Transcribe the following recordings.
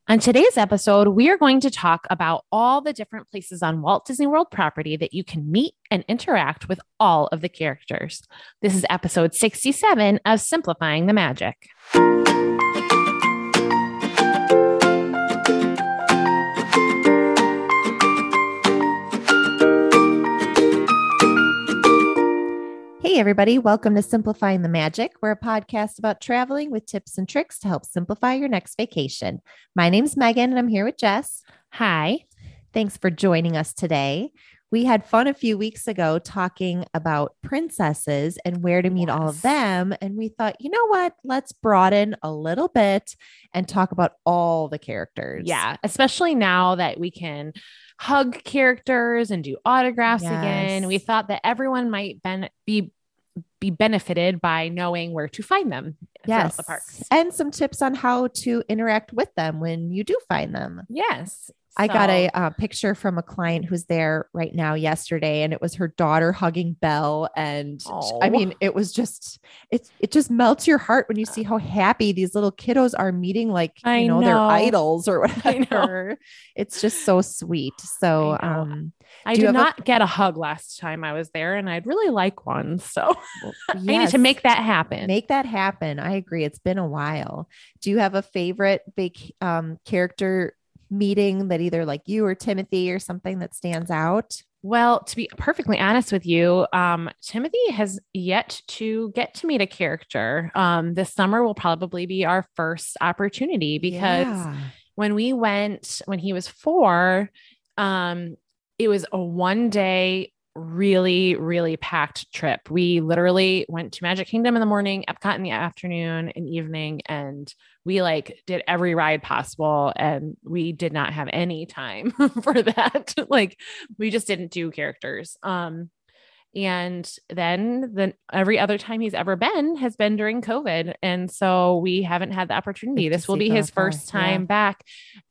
On today's episode, we are going to talk about all the different places on Walt Disney World property that you can meet and interact with all of the characters. This is episode 67 of Simplifying the Magic. Hey, everybody. Welcome to Simplifying the Magic. We're a podcast about traveling with tips and tricks to help simplify your next vacation. My name's Megan, and I'm here with Jess. Hi. Thanks for joining us today. We had fun a few weeks ago talking about princesses and where to meet all of them. And we thought, you know what? Let's broaden a little bit and talk about all the characters. Yeah, especially now that we can hug characters and do autographs again. We thought that everyone might be benefited by knowing where to find them. Yes. The parks. And some tips on how to interact with them when you do find them. Yes. I got a picture from a client who's there right now yesterday, and it was her daughter hugging Belle. And I mean, it was just, it just melts your heart when you see how happy these little kiddos are meeting, like, you know, their idols or whatever. It's just so sweet. So, I did not get a hug last time I was there, and I'd really like one. So I need to make that happen. Make that happen. I agree. It's been a while. Do you have a favorite big character meeting that either like you or Timothy or something that stands out? Well, to be perfectly honest with you, Timothy has yet to get to meet a character. This summer will probably be our first opportunity because when we went when he was 4, it was a 1-day, really, really packed trip. We literally went to Magic Kingdom in the morning, Epcot in the afternoon and evening, and we did every ride possible, and we did not have any time for that. We just didn't do characters. And then every other time he's ever been has been during COVID. And so we haven't had the opportunity. This will be his first time back.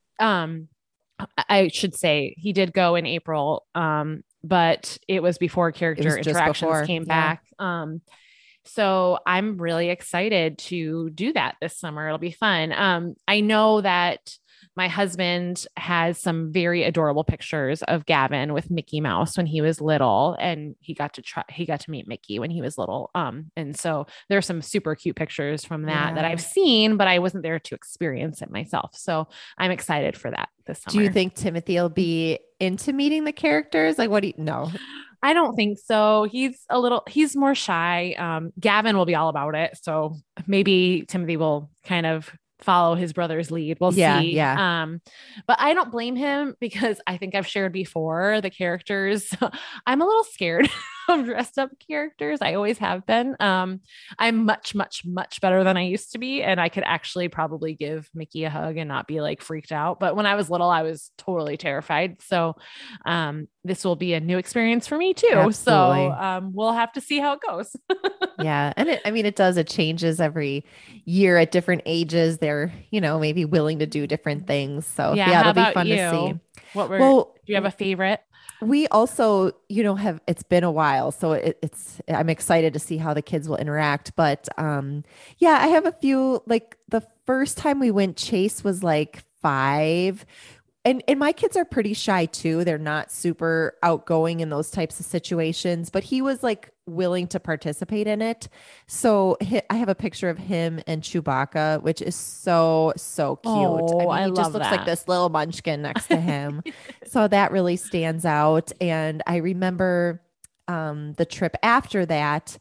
I should say he did go in April. But it was before character interactions came back. So I'm really excited to do that this summer. It'll be fun. I know that my husband has some very adorable pictures of Gavin with Mickey Mouse when he was little, and he got to meet Mickey when he was little. And so there's some super cute pictures from that I've seen, but I wasn't there to experience it myself. So I'm excited for that this summer. Do you think Timothy will be into meeting the characters? Like, what do you know? I don't think so. He's more shy. Gavin will be all about it. So maybe Timothy will kind of follow his brother's lead. We'll see. Yeah. But I don't blame him because I think I've shared before the characters. I'm a little scared of dressed up characters. I always have been. I'm much, much, much better than I used to be. And I could actually probably give Mickey a hug and not be freaked out. But when I was little, I was totally terrified. So, this will be a new experience for me too. Absolutely. So, we'll have to see how it goes. Yeah. And it changes every year at different ages. They're, maybe willing to do different things. So it'll be fun to see. Do you have a favorite? We also, it's been a while, so I'm excited to see how the kids will interact. But I have a few. The first time we went, Chase was 5. And my kids are pretty shy too. They're not super outgoing in those types of situations, but he was willing to participate in it. So I have a picture of him and Chewbacca, which is so, so cute. I he just looks like this little munchkin next to him. So that really stands out. And I remember the trip after that,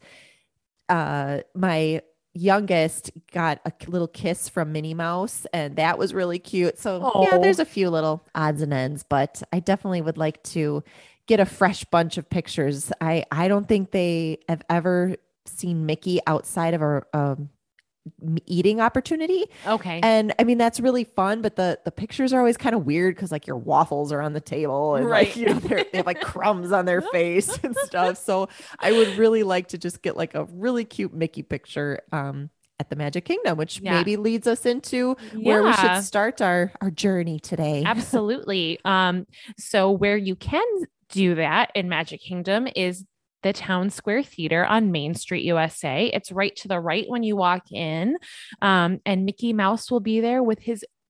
my youngest got a little kiss from Minnie Mouse, and that was really cute. So there's a few little odds and ends, but I definitely would like to get a fresh bunch of pictures. I don't think they have ever seen Mickey outside of a eating opportunity. Okay. And I mean, that's really fun, but the pictures are always kind of weird because your waffles are on the table and they have crumbs on their face and stuff. So I would really like to just get a really cute Mickey picture at the Magic Kingdom, which maybe leads us into where we should start our journey today. Absolutely. So where you can do that in Magic Kingdom is the Town Square Theater on Main Street, USA. It's right to the right when you walk in. And Mickey Mouse will be there with his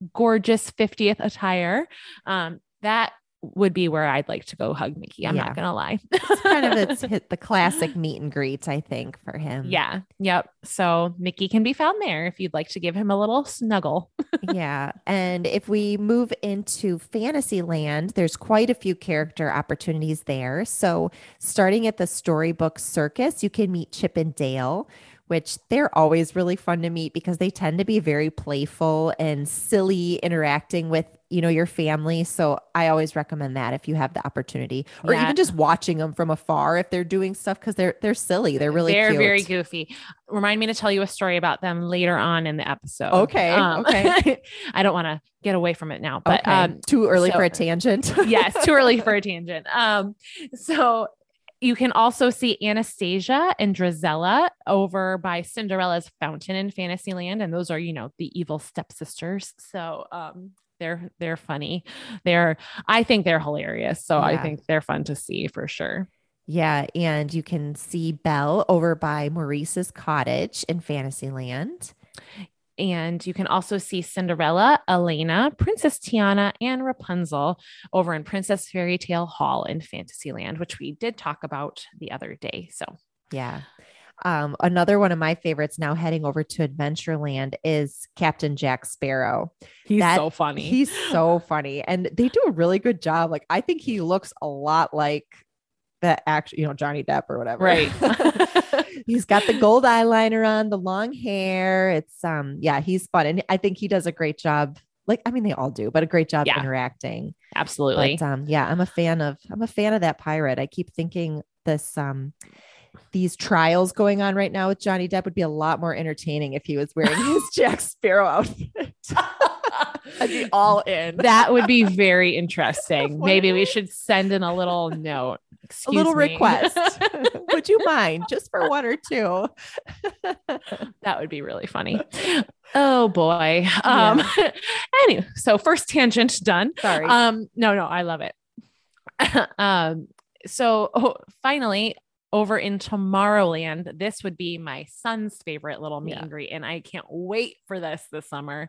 gorgeous 50th attire. That would be where I'd like to go hug Mickey. I'm not going to lie. It's kind of the classic meet and greet, I think, for him. Yeah. Yep. So Mickey can be found there if you'd like to give him a little snuggle. Yeah. And if we move into Fantasyland, there's quite a few character opportunities there. So starting at the Storybook Circus, you can meet Chip and Dale, which they're always really fun to meet because they tend to be very playful and silly interacting with, your family. So I always recommend that if you have the opportunity, or even just watching them from afar if they're doing stuff, because they're silly. They're really cute. Very goofy. Remind me to tell you a story about them later on in the episode. Okay. Okay. I don't want to get away from it now, but too early for a tangent. Yes, too early for a tangent. So you can also see Anastasia and Drizella over by Cinderella's fountain in Fantasyland. And those are, the evil stepsisters. So they're funny. I think they're hilarious. So I think they're fun to see for sure. Yeah. And you can see Belle over by Maurice's cottage in Fantasyland. And you can also see Cinderella, Elena, Princess Tiana, and Rapunzel over in Princess Fairy Tale Hall in Fantasyland, which we did talk about the other day. So, yeah. Another one of my favorites now heading over to Adventureland is Captain Jack Sparrow. He's so funny. He's so funny. And they do a really good job. Like, I think he looks a lot like the actual, Johnny Depp or whatever. Right. He's got the gold eyeliner on, the long hair. It's he's fun. And I think he does a great job. Like, I mean, they all do, but a great job interacting. Absolutely. But, I'm a fan of that pirate. I keep thinking these trials going on right now with Johnny Depp would be a lot more entertaining if he was wearing his Jack Sparrow outfit. I'd be all in. That would be very interesting. Maybe we should send in a little note. Excuse me. Request. Would you mind just for one or two? That would be really funny. Oh boy. Anyway, so first tangent done. Sorry. No, I love it. Finally, over in Tomorrowland, this would be my son's favorite little meet and greet, and I can't wait for this summer.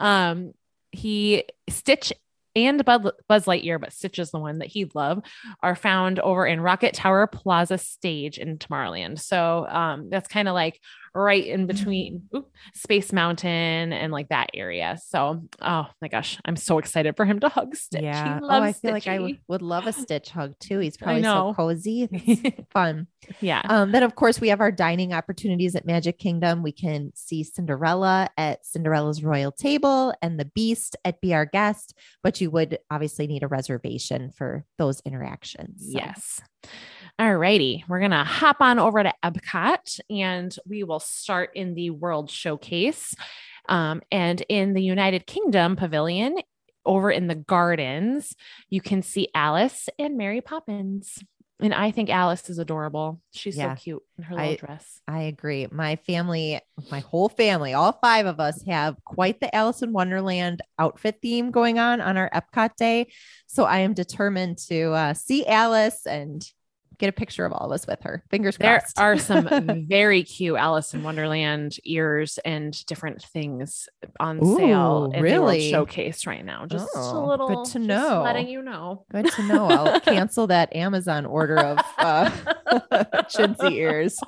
Stitch and Buzz Lightyear, but Stitch is the one that he'd love, are found over in Rocket Tower Plaza stage in Tomorrowland. So that's kind of like right in between Space Mountain and like that area. So, oh my gosh, I'm so excited for him to hug Stitch. Yeah. I feel like I would love a Stitch hug too. He's probably so cozy. It's fun. Yeah. Then of course we have our dining opportunities at Magic Kingdom. We can see Cinderella at Cinderella's Royal Table and the Beast at Be Our Guest, but you would obviously need a reservation for those interactions. So. Yes. All righty. We're going to hop on over to Epcot and we will start in the World Showcase. And in the United Kingdom Pavilion, over in the gardens, you can see Alice and Mary Poppins. And I think Alice is adorable. She's so cute in her little dress. I agree. My whole family, all 5 of us have quite the Alice in Wonderland outfit theme going on our Epcot day. So I am determined to see Alice and get a picture of all of us with her. Fingers crossed. There are some very cute Alice in Wonderland ears and different things on sale in the World Showcase right now. Just a little good to know. Letting you know. Good to know. I'll cancel that Amazon order of chintzy ears.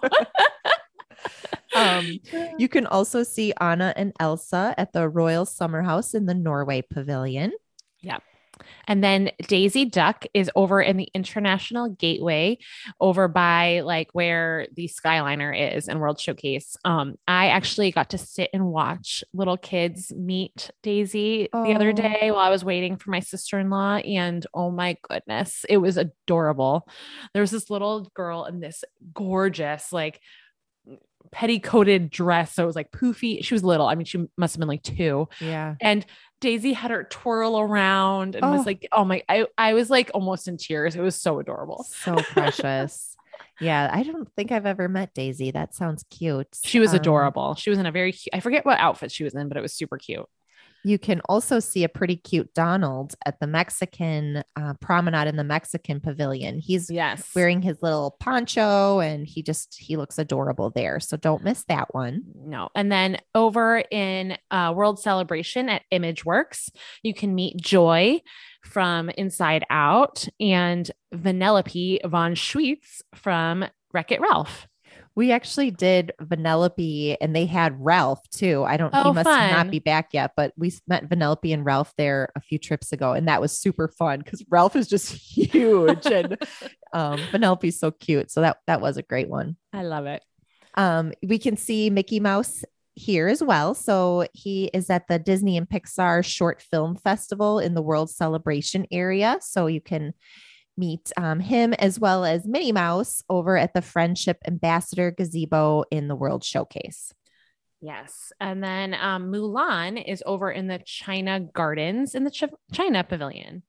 You can also see Anna and Elsa at the Royal Summer House in the Norway Pavilion. Yeah. And then Daisy Duck is over in the International Gateway over by like where the Skyliner is in World Showcase. I actually got to sit and watch little kids meet Daisy the other day while I was waiting for my sister-in-law. And oh my goodness, it was adorable. There was this little girl in this gorgeous, like petticoated dress. So it was like poofy. She was little. I mean, she must have been like 2. Yeah. And Daisy had her twirl around and was like, oh my, I was like almost in tears. It was so adorable. So precious. Yeah. I don't think I've ever met Daisy. That sounds cute. She was adorable. She was in a very cute, I forget what outfit she was in, but it was super cute. You can also see a pretty cute Donald at the Mexican promenade in the Mexican pavilion. He's Yes. wearing his little poncho and he looks adorable there. So don't miss that one. No. And then over in World Celebration at Imageworks, you can meet Joy from Inside Out and Vanellope von Schweetz from Wreck-It Ralph. We actually did Vanellope and they had Ralph too. He must not be back yet, but we met Vanellope and Ralph there a few trips ago. And that was super fun because Ralph is just huge and Vanellope's so cute. So that was a great one. I love it. We can see Mickey Mouse here as well. So he is at the Disney and Pixar Short Film Festival in the World Celebration area. So you can meet him as well as Minnie Mouse over at the Friendship Ambassador Gazebo in the World Showcase. Yes. And then Mulan is over in the China Gardens in the China Pavilion.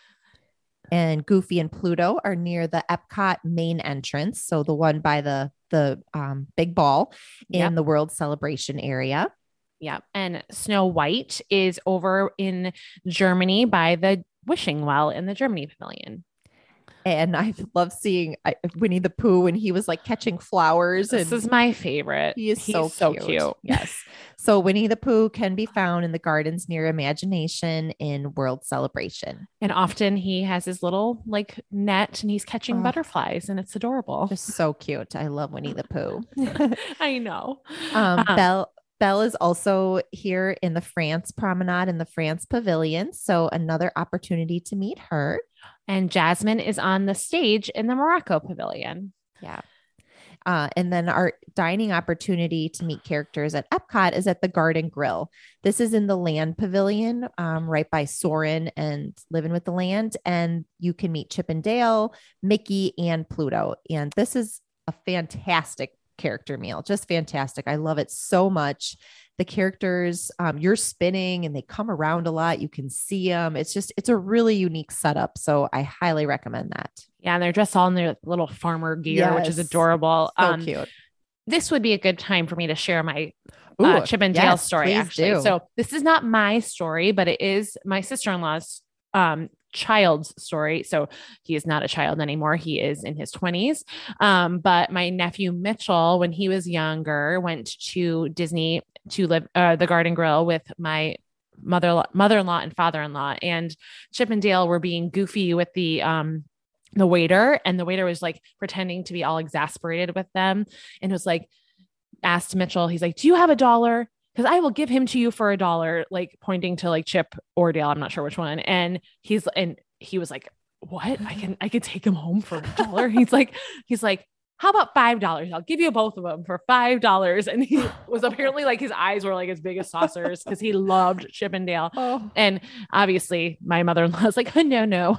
And Goofy and Pluto are near the Epcot main entrance. So the one by the big ball in the World Celebration area. Yeah. And Snow White is over in Germany by the Wishing Well in the Germany Pavilion. And I love seeing Winnie the Pooh when he was like catching flowers. This is my favorite. He's so cute. Yes. So Winnie the Pooh can be found in the gardens near Imagination in World Celebration. And often he has his little like net and he's catching butterflies and it's adorable. Just so cute. I love Winnie the Pooh. I know. Belle is also here in the France Promenade in the France Pavilion. So another opportunity to meet her. And Jasmine is on the stage in the Morocco Pavilion. Yeah. And then our dining opportunity to meet characters at Epcot is at the Garden Grill. This is in the Land Pavilion, right by Soarin' and Living with the Land. And you can meet Chip and Dale, Mickey, and Pluto. And this is a fantastic character meal. Just fantastic. I love it so much. The characters, you're spinning and they come around a lot. You can see them. It's a really unique setup. So I highly recommend that. Yeah. And they're dressed all in their little farmer gear, which is adorable. So cute. This would be a good time for me to share my Chip and Dale story, actually. Do. So this is not my story, but it is my sister-in-law's child's story. So he is not a child anymore. He is in his 20s. But my nephew Mitchell, when he was younger, went to Disney to live the Garden Grill with my mother-in-law and father-in-law, and Chip and Dale were being goofy with the waiter, and the waiter was like pretending to be all exasperated with them and was like, asked Mitchell, he's like, do you have $1? Because I will give him to you for $1, like pointing to like Chip or Dale. I'm not sure which one. And he was like, what? I can take him home for $1. He's like, how about $5? I'll give you both of them for $5. And he was apparently like, his eyes were like as big as saucers because he loved Chip and Dale. Oh. And obviously my mother-in-law was like, no.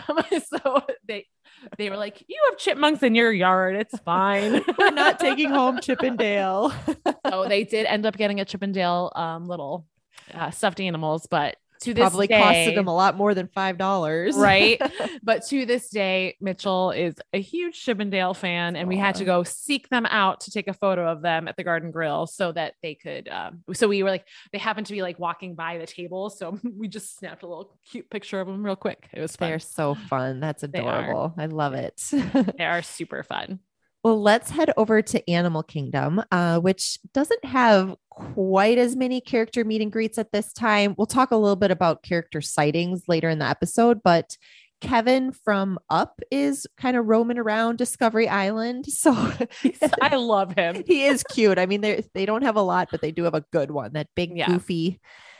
So they were like, you have chipmunks in your yard. It's fine. We're not taking home Chip and Dale. So they did end up getting a Chip and Dale little stuffed animals, but to this probably day, costed them a lot more than $5. Right. But to this day, Mitchell is a huge Chip and Dale fan. And we had to go seek them out to take a photo of them at the Garden Grill so that they could, so we were like, they happened to be like walking by the table. So we just snapped a little cute picture of them real quick. It was fun. They're so fun. That's adorable. I love it. They are super fun. Well, let's head over to Animal Kingdom, which doesn't have quite as many character meet and greets at this time. We'll talk a little bit about character sightings later in the episode, but Kevin from Up is kind of roaming around Discovery Island. So I love him. He is cute. I mean, they don't have a lot, but they do have a good one. That big goofy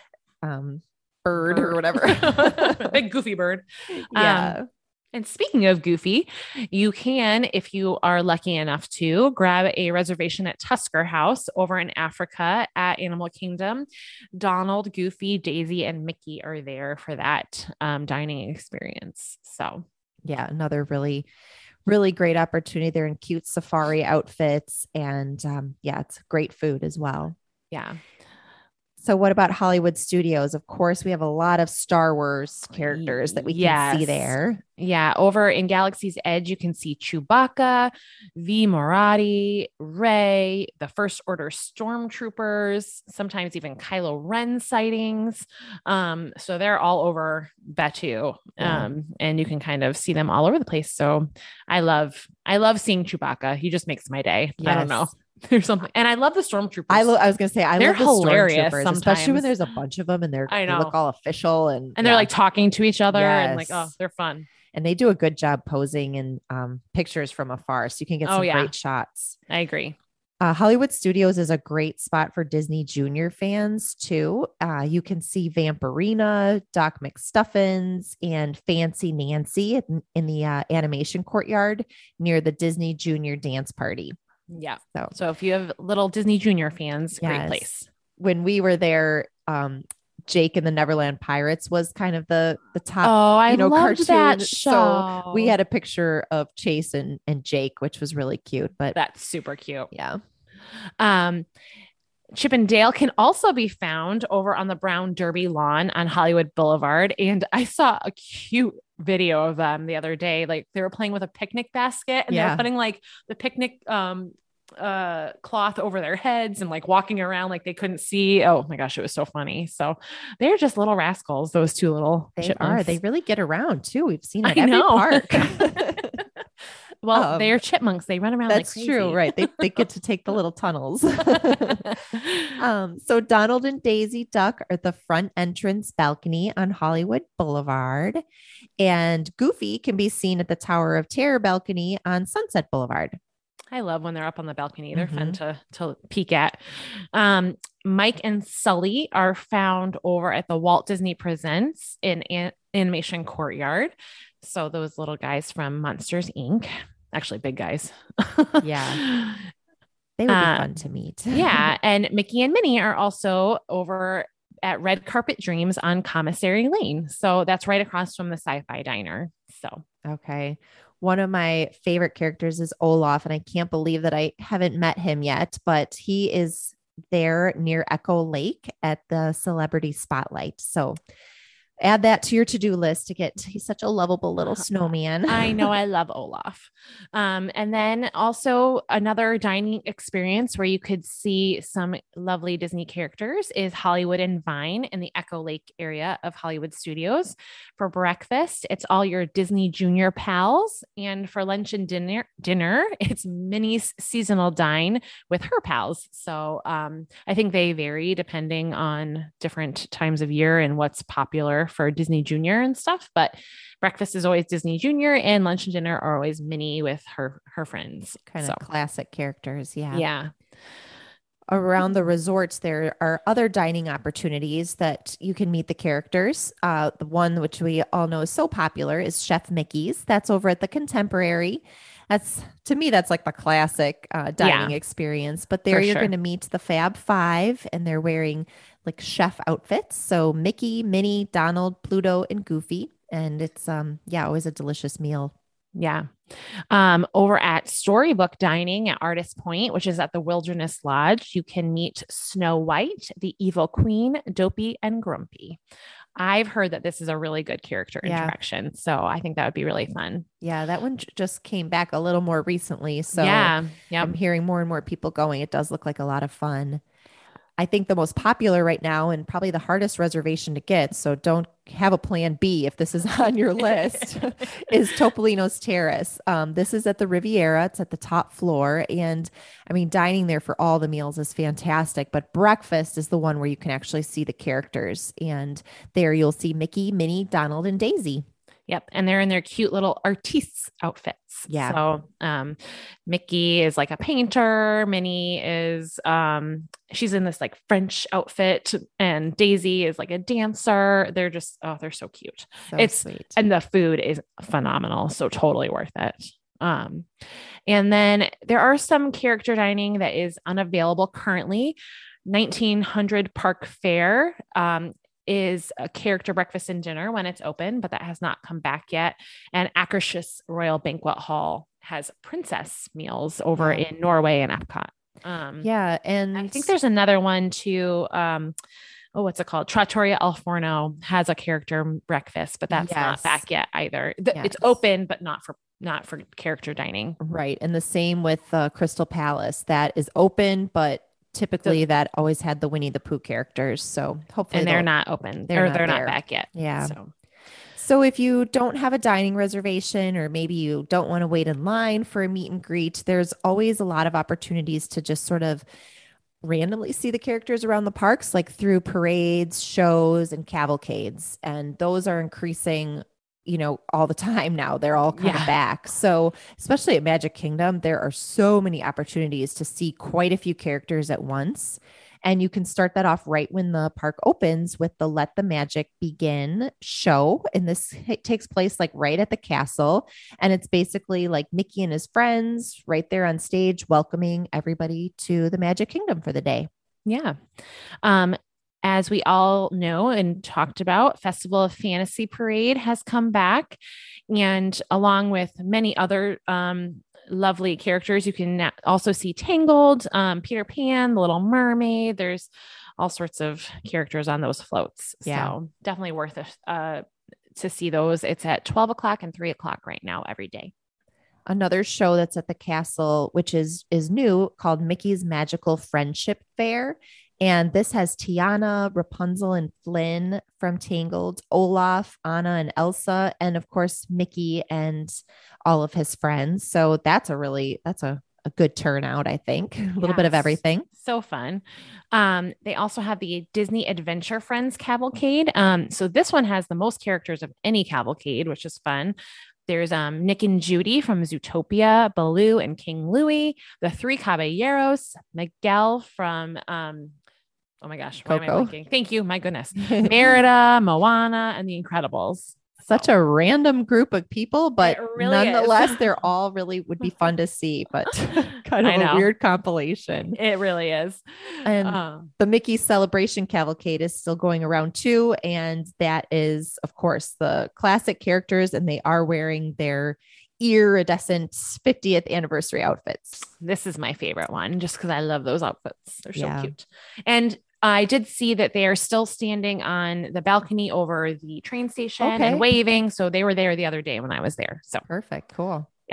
bird or whatever. Big goofy bird. Yeah. And speaking of Goofy, you can, if you are lucky enough to, grab a reservation at Tusker House over in Africa at Animal Kingdom. Donald, Goofy, Daisy, and Mickey are there for that dining experience. So, yeah, another really, really great opportunity. They're in cute safari outfits, and it's great food as well. Yeah. So what about Hollywood Studios? Of course, we have a lot of Star Wars characters that we can see there. Yeah. Over in Galaxy's Edge, you can see Chewbacca, V. Moradi, Rey, the First Order Stormtroopers, sometimes even Kylo Ren sightings. So they're all over Batuu. And you can kind of see them all over the place. So I love seeing Chewbacca. He just makes my day. Yes. I don't know. There's something, and I love the stormtroopers. I was gonna say they're love the hilarious stormtroopers, especially when there's a bunch of them and they look all official and they're like talking to each other and like, oh, they're fun. And they do a good job posing in pictures from afar, so you can get some great shots. I agree. Hollywood Studios is a great spot for Disney Junior fans too. You can see Vampirina, Doc McStuffins, and Fancy Nancy in the animation courtyard near the Disney Junior Dance Party. Yeah. So if you have little Disney Junior fans, great place. When we were there, Jake and the Neverland Pirates was kind of the top. Oh, I loved that show. So we had a picture of Chase and Jake, which was really cute. But that's super cute. Yeah. Chip and Dale can also be found over on the Brown Derby lawn on Hollywood Boulevard. And I saw a cute video of them the other day. Like they were playing with a picnic basket and they were putting like the picnic cloth over their heads and like walking around like they couldn't see. Oh my gosh, it was so funny. So they're just little rascals, those two little chipmunks. They really get around too. We've seen it at every park. Well, they are chipmunks. They run around. That's like true. Right. They get to take the little tunnels. So Donald and Daisy Duck are the front entrance balcony on Hollywood Boulevard, and Goofy can be seen at the Tower of Terror balcony on Sunset Boulevard. I love when they're up on the balcony. They're fun to peek at. Mike and Sully are found over at the Walt Disney Presents in Animation Courtyard. So those little guys from Monsters, Inc. Actually, big guys. Yeah. They would be fun to meet. Yeah. And Mickey and Minnie are also over at Red Carpet Dreams on Commissary Lane. So that's right across from the Sci-Fi Diner. So, okay. One of my favorite characters is Olaf, and I can't believe that I haven't met him yet, but he is there near Echo Lake at the Celebrity Spotlight. So add that to your to-do list he's such a lovable little snowman. I know. I love Olaf. And then also another dining experience where you could see some lovely Disney characters is Hollywood and Vine in the Echo Lake area of Hollywood Studios. For breakfast, it's all your Disney Junior pals. And for lunch and dinner, it's Minnie's seasonal dine with her pals. So I think they vary depending on different times of year and what's popular for Disney Junior and stuff, but breakfast is always Disney Junior and lunch and dinner are always Minnie with her friends. Kind of classic characters. Yeah. Yeah. Around the resorts, there are other dining opportunities that you can meet the characters. The one which we all know is so popular is Chef Mickey's. That's over at the Contemporary. To me, that's like the classic dining experience. But there you're going to meet the Fab Five, and they're wearing like chef outfits. So Mickey, Minnie, Donald, Pluto, and Goofy. And it's always a delicious meal. Yeah. Over at Storybook Dining at Artist Point, which is at the Wilderness Lodge, you can meet Snow White, the Evil Queen, Dopey, and Grumpy. I've heard that this is a really good character interaction. So I think that would be really fun. Yeah, that one just came back a little more recently. So I'm hearing more and more people going. It does look like a lot of fun. I think the most popular right now and probably the hardest reservation to get, so don't have a plan B if this is on your list, is Topolino's Terrace. This is at the Riviera. It's at the top floor. And I mean, dining there for all the meals is fantastic, but breakfast is the one where you can actually see the characters. And there you'll see Mickey, Minnie, Donald, and Daisy. Yep. And they're in their cute little artistes outfits. Yeah. So Mickey is like a painter. Minnie is, she's in this like French outfit, and Daisy is like a dancer. They're just, they're so cute. It's sweet. And the food is phenomenal. So totally worth it. And then there are some character dining that is unavailable currently. 1900 Park Fair, is a character breakfast and dinner when it's open, but that has not come back yet. And Akershus Royal Banquet Hall has princess meals over in Norway and Epcot. Yeah. And I think there's another one too. What's it called? Trattoria Al Forno has a character breakfast, but that's not back yet either. It's open, but not for character dining. Right. And the same with Crystal Palace. That is open, but typically that always had the Winnie the Pooh characters. So hopefully they're not open. They're not back yet. Yeah. So if you don't have a dining reservation, or maybe you don't want to wait in line for a meet and greet, there's always a lot of opportunities to just sort of randomly see the characters around the parks, like through parades, shows, and cavalcades. And those are increasing, all the time now. They're all kind of back. So especially at Magic Kingdom, there are so many opportunities to see quite a few characters at once. And you can start that off right when the park opens with the Let the Magic Begin show. And this takes place like right at the castle. And it's basically like Mickey and his friends right there on stage, welcoming everybody to the Magic Kingdom for the day. Yeah. As we all know and talked about, Festival of Fantasy Parade has come back. And along with many other lovely characters, you can also see Tangled, Peter Pan, The Little Mermaid. There's all sorts of characters on those floats. Yeah. So definitely worth it to see those. It's at 12 o'clock and 3 o'clock right now every day. Another show that's at the castle, which is new, called Mickey's Magical Friendship Fair. And this has Tiana, Rapunzel, and Flynn from Tangled, Olaf, Anna, and Elsa, and of course, Mickey and all of his friends. So that's a good turnout, I think. A little bit of everything. So fun. They also have the Disney Adventure Friends Cavalcade. So this one has the most characters of any cavalcade, which is fun. There's Nick and Judy from Zootopia, Baloo and King Louie, the Three Caballeros, Miguel from oh my gosh, why am I blanking? Thank you, my goodness. Merida, Moana, and The Incredibles. Such a random group of people, but really nonetheless, they're all really would be fun to see, but kind of a weird compilation. It really is. And the Mickey Celebration Cavalcade is still going around too. And that is, of course, the classic characters, and they are wearing their iridescent 50th anniversary outfits. This is my favorite one just because I love those outfits. They're so cute. And I did see that they are still standing on the balcony over the train station and waving. So they were there the other day when I was there. So perfect. Cool. Yeah.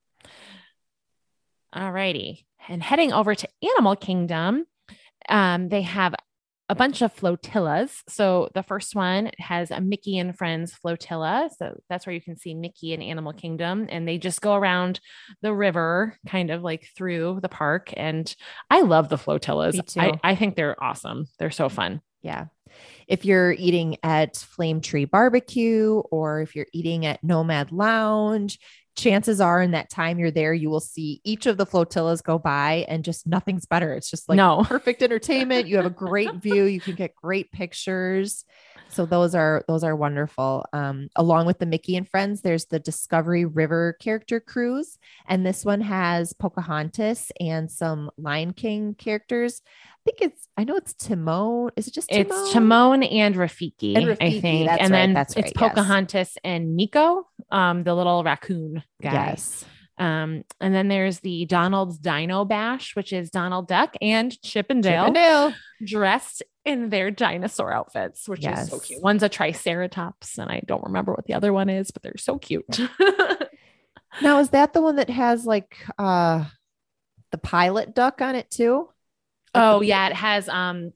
All righty. And heading over to Animal Kingdom, they have a bunch of flotillas. So the first one has a Mickey and Friends flotilla. So that's where you can see Mickey and Animal Kingdom. And they just go around the river, kind of like through the park. And I love the flotillas. I think they're awesome. They're so fun. Yeah. If you're eating at Flame Tree Barbecue, or if you're eating at Nomad Lounge, chances are in that time you're there, you will see each of the flotillas go by, and just nothing's better. It's just like perfect entertainment. You have a great view. You can get great pictures. So those are wonderful. Along with the Mickey and Friends, there's the Discovery River character cruise. And this one has Pocahontas and some Lion King characters. I know it's Timon. Is it just Timon? It's Timon and Rafiki, I think. That's and then that's it's Pocahontas and Nico, the little raccoon guy. Yes. And then there's the Donald's Dino Bash, which is Donald Duck and Chip and Dale dressed in their dinosaur outfits, which is so cute. One's a Triceratops, and I don't remember what the other one is, but they're so cute. Now, is that the one that has like the pilot duck on it too? Like it has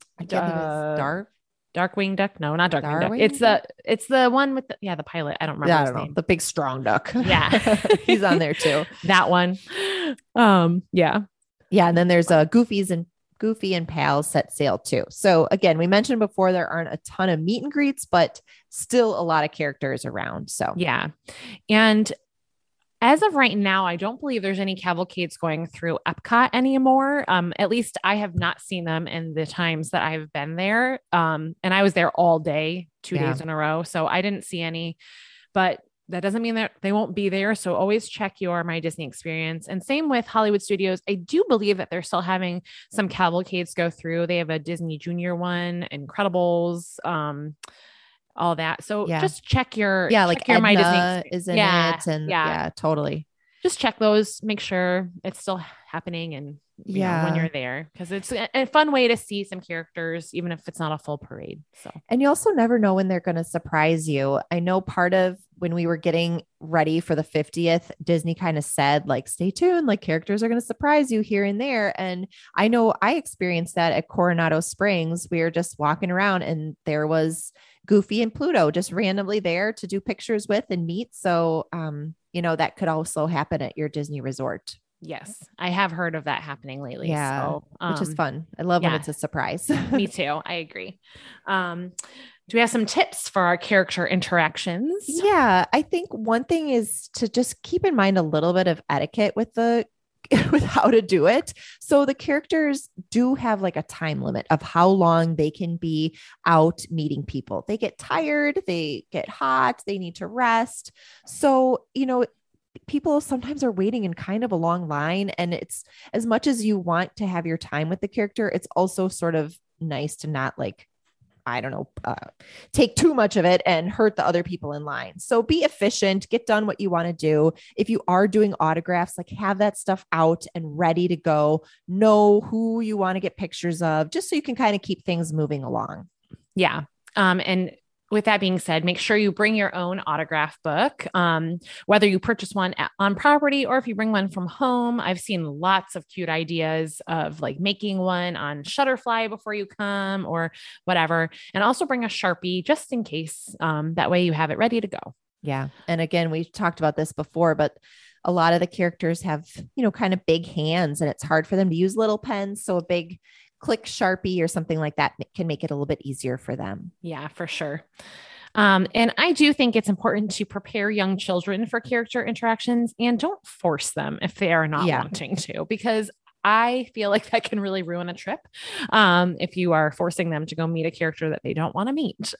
Darkwing Duck. No, not Darkwing Duck. It's the one with the pilot. I don't remember his name. The big strong duck. Yeah. He's on there too. That one. Yeah. And then there's Goofy and Pals set sail too. So again, we mentioned before, there aren't a ton of meet and greets, but still a lot of characters around. So yeah. And as of right now, I don't believe there's any cavalcades going through Epcot anymore. At least I have not seen them in the times that I've been there. And I was there all day, 2 days in a row. So I didn't see any, but that doesn't mean that they won't be there. So always check your My Disney Experience. And same with Hollywood Studios. I do believe that they're still having some cavalcades go through. They have a Disney Junior one, Incredibles, all that. So just check your, like your Edna My Disney is in it. And totally. Just check those, make sure it's still happening, and when you're there, because it's a fun way to see some characters, even if it's not a full parade. So, and you also never know when they're going to surprise you. I know part of when we were getting ready for the 50th, Disney kind of said, like, stay tuned, like characters are going to surprise you here and there. And I know I experienced that at Coronado Springs. We were just walking around and there was Goofy and Pluto just randomly there to do pictures with and meet. So, that could also happen at your Disney resort. yes, I have heard of that happening lately. Yeah, so, which is fun. I love when it's a surprise. Me too. I agree. Do we have some tips for our character interactions? Yeah, I think one thing is to just keep in mind a little bit of etiquette with with how to do it. So the characters do have like a time limit of how long they can be out meeting people. They get tired, they get hot, they need to rest. So, people sometimes are waiting in kind of a long line, and it's, as much as you want to have your time with the character, it's also sort of nice to not take too much of it and hurt the other people in line. So be efficient, get done what you want to do. If you are doing autographs, like have that stuff out and ready to go, know who you want to get pictures of, just so you can kind of keep things moving along. Yeah. And with that being said, make sure you bring your own autograph book, whether you purchase one on property or if you bring one from home. I've seen lots of cute ideas of like making one on Shutterfly before you come or whatever. And also bring a Sharpie just in case. That way you have it ready to go. Yeah. And again, we talked about this before, but a lot of the characters have, kind of big hands and it's hard for them to use little pens. So a big Click Sharpie or something like that can make it a little bit easier for them. Yeah, for sure. And I do think it's important to prepare young children for character interactions and don't force them if they are not wanting to, because I feel like that can really ruin a trip. If you are forcing them to go meet a character that they don't want to meet.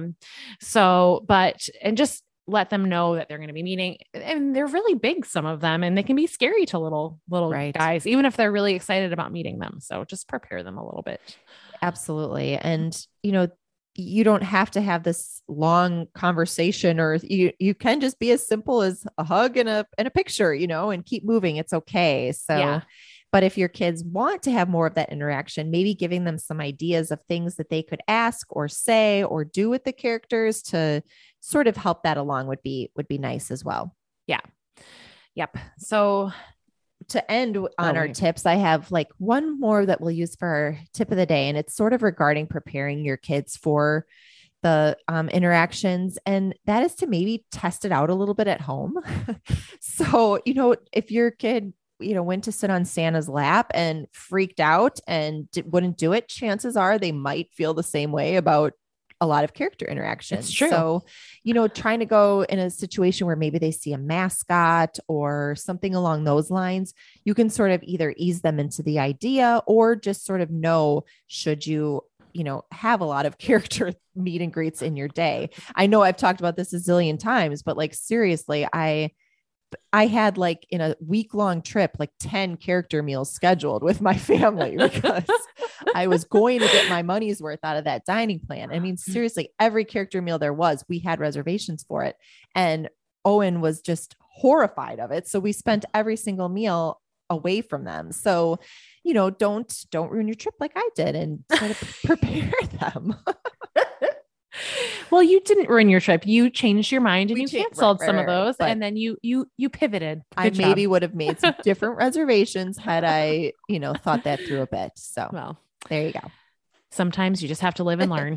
And just let them know that they're going to be meeting, and they're really big, some of them, and they can be scary to little guys, even if they're really excited about meeting them. So just prepare them a little bit. Absolutely. And, you don't have to have this long conversation, or you can just be as simple as a hug and a picture, and keep moving. It's okay. So, But if your kids want to have more of that interaction, maybe giving them some ideas of things that they could ask or say or do with the characters to sort of help that along would be nice as well. Yeah. Yep. So to end on our tips, I have like one more that we'll use for our tip of the day. And it's sort of regarding preparing your kids for the interactions. And that is to maybe test it out a little bit at home. So, if your kid went to sit on Santa's lap and freaked out and wouldn't do it, chances are they might feel the same way about a lot of character interactions. It's true. So, trying to go in a situation where maybe they see a mascot or something along those lines, you can sort of either ease them into the idea or just sort of know, should you have a lot of character meet and greets in your day. I know I've talked about this a zillion times, but like, seriously, I had like in a week-long trip, like 10 character meals scheduled with my family because I was going to get my money's worth out of that dining plan. I mean, seriously, every character meal there was, we had reservations for it. And Owen was just horrified of it. So we spent every single meal away from them. So, don't ruin your trip like I did and sort of prepare them. Well, you didn't ruin your trip. You changed your mind and you canceled some of those. And then you pivoted. I maybe would have made some different reservations had I, thought that through a bit. So, well, there you go. Sometimes you just have to live and learn.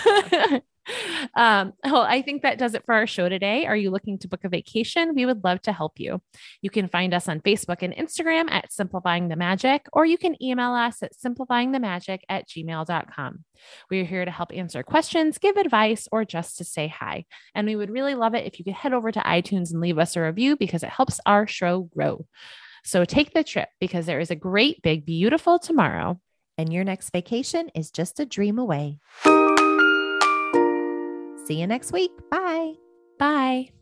Well, I think that does it for our show today. Are you looking to book a vacation? We would love to help you. You can find us on Facebook and Instagram at Simplifying the Magic, or you can email us at simplifyingthemagic@gmail.com. We are here to help answer questions, give advice, or just to say hi. And we would really love it if you could head over to iTunes and leave us a review because it helps our show grow. So take the trip because there is a great, big, beautiful tomorrow. And your next vacation is just a dream away. See you next week. Bye. Bye.